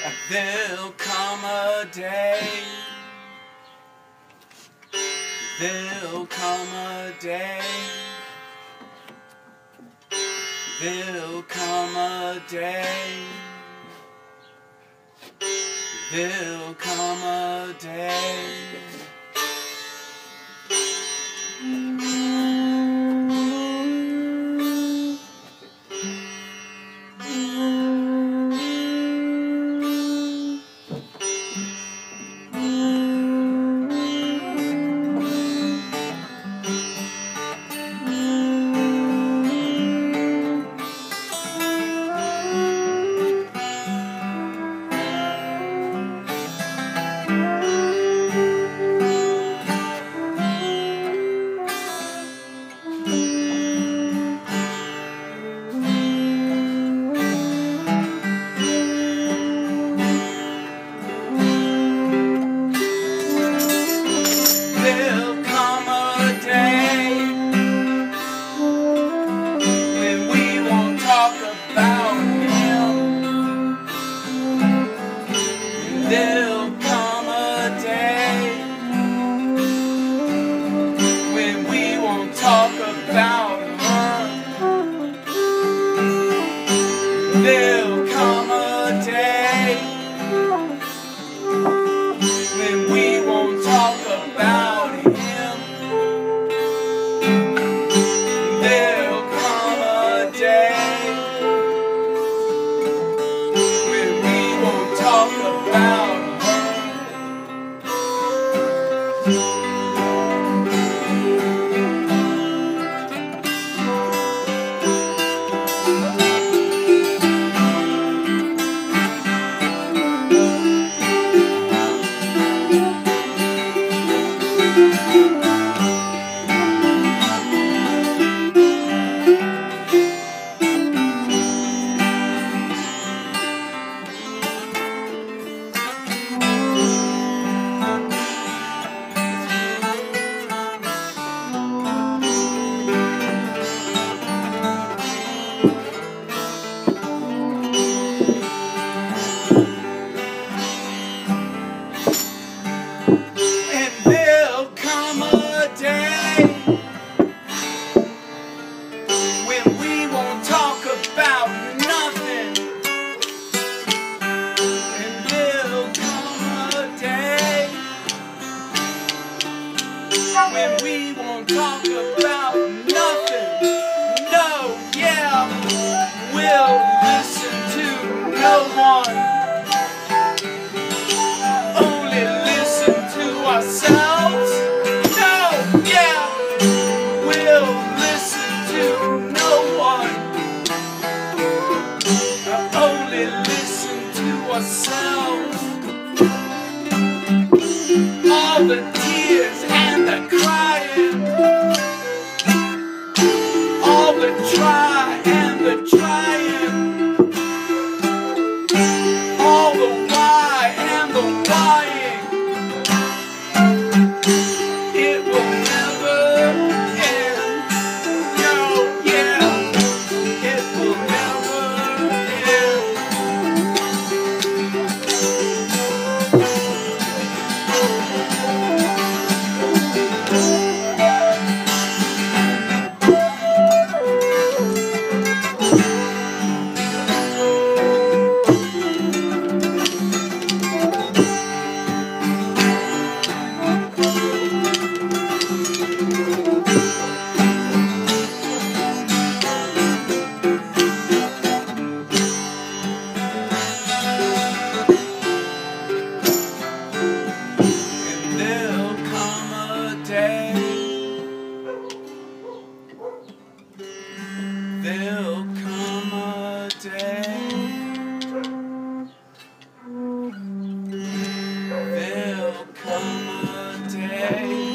There'll come a day. There'll come a day. There'll come a day. There'll come a day. There'll come a day when we won't talk about him. There'll come a day when we won't talk about her. There'll come a day when we won't talk about him. There'll come a day when we won't talk about her. When we won't talk about nothing. No, yeah, we'll listen to no one. Only listen to ourselves. No, yeah, we'll listen to no one. Only listen to ourselves. All the tears and the crying, all the try and the trying, all the why and the whying. It will never end. No, yeah, it will never end. There'll come a day. There'll come a day. There'll come a day.